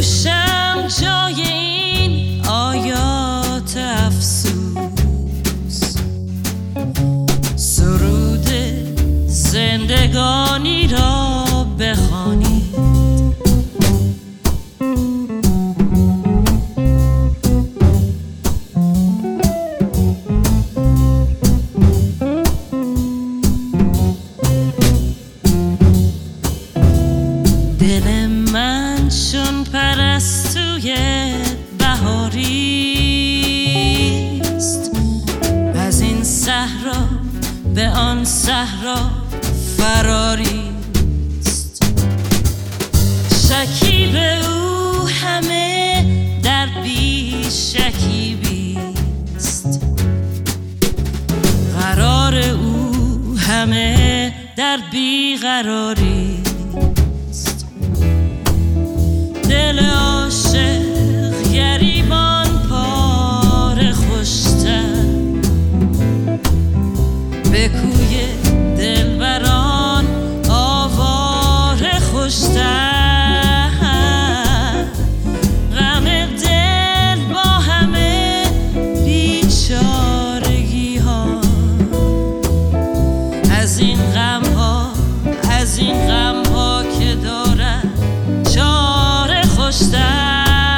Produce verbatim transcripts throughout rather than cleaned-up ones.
گوشم جای این آیات افسوس، سرود زندگانی را بخوانید. دل من چون پرستوی بهاریست، از این صحرا به آن صحرا فراریست. شکیب او همه در بی شکیبیست، قرار او همه در بی قراریست. دل عاشق گریبان پاره خوشتر، به کوی دلبران آواره خوشتر. غم دل با همه بیچارگی ها، از این غم ها از این غم ها که دارد چاره خوشتر.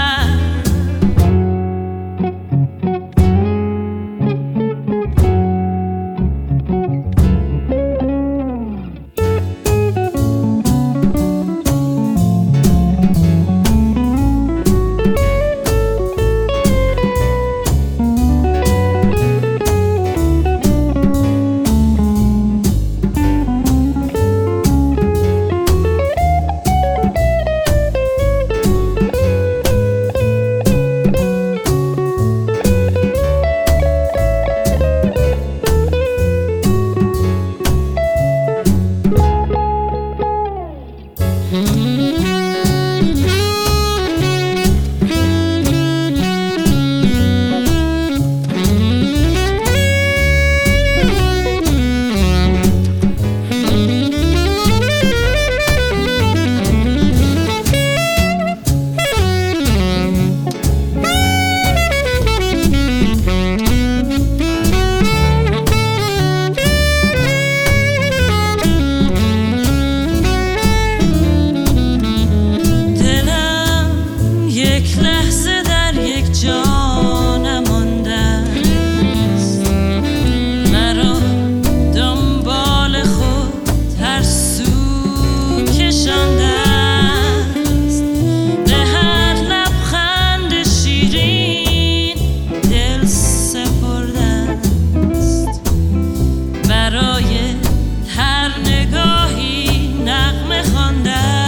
یک لحظه در یک جا نمانده است، مرا دنبال خود هر سو کشانده است. به هر لبخند شیرین دل سپرده است، برای هر نگاهی نغمه خوانده است.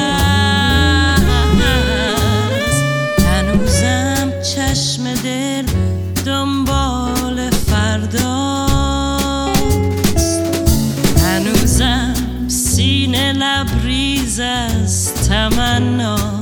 چشم دل دنبال فرداست، هنوزم سینه لبریز از تمنا.